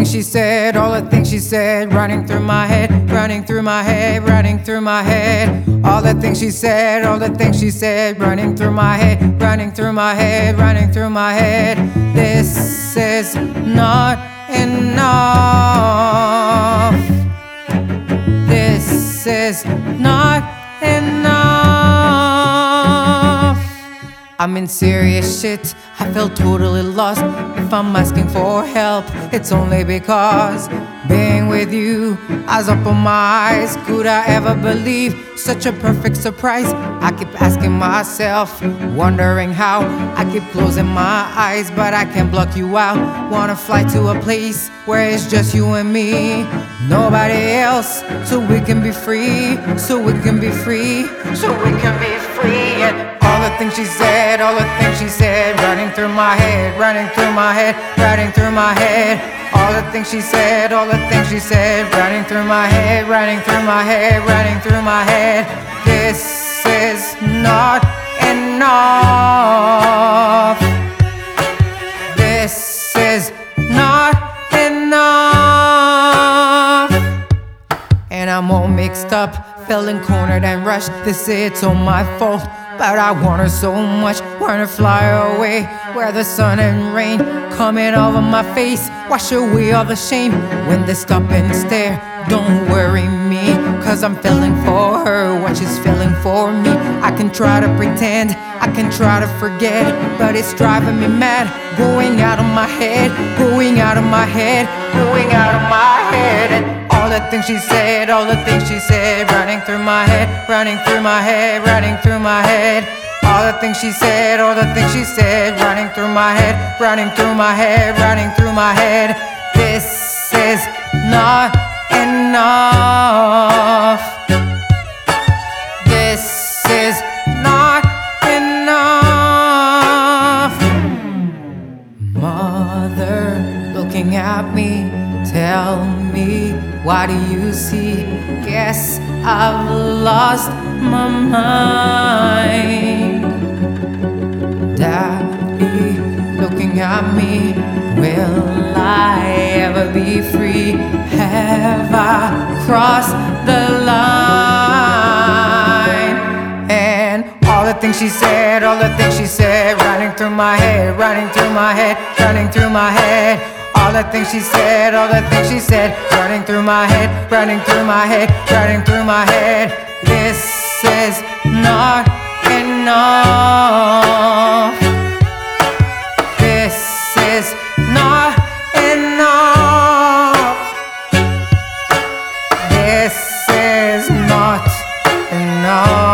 things she said, all the things she said, running through my head, running through my head, running through my head. All the things she said, all the things she said, running through my head, running through my head, running through my head. This is not enough. This is not enough. I'm in serious shit, I feel totally lost. If I'm asking for help, it's only because being with you, eyes open my eyes. Could I ever believe such a perfect surprise? I keep asking myself, wondering how. I keep closing my eyes, but I can't block you out. Wanna fly to a place where it's just you and me, nobody else, so we can be free, so we can be free, so we can be free. And all the things she said, all the things she said, running through my head, running through my head, running through my head. All the things she said, all the things she said, running through my head, running through my head, running through my head. This is not enough. This is not enough. And I'm all mixed up, feeling cornered and rushed. They say it's all my fault, but I want her so much. Wanna fly away where the sun and rain coming over my face, wash away all the shame. When they stop and stare, don't worry me, cause I'm feeling for her what she's feeling for me. I can try to pretend, I can try to forget, but it's driving me mad. Going out of my head, going out of my head, going out of my head. And all the things she said, all the things she said, running through my head, running through my head, running through my head. All the things she said, all the things she said, running through my head, running through my head, running through my head. This is not enough. This is not enough. Mother looking at me, tell me, what do you see? Guess I've lost my mind. Daddy looking at me, will I ever be free? Have I crossed the line? And all the things she said, all the things she said, running through my head, running through my head, running through my head. All the things she said, all the things she said, running through my head, running through my head, running through my head. This is not enough. This is not enough. This is not enough.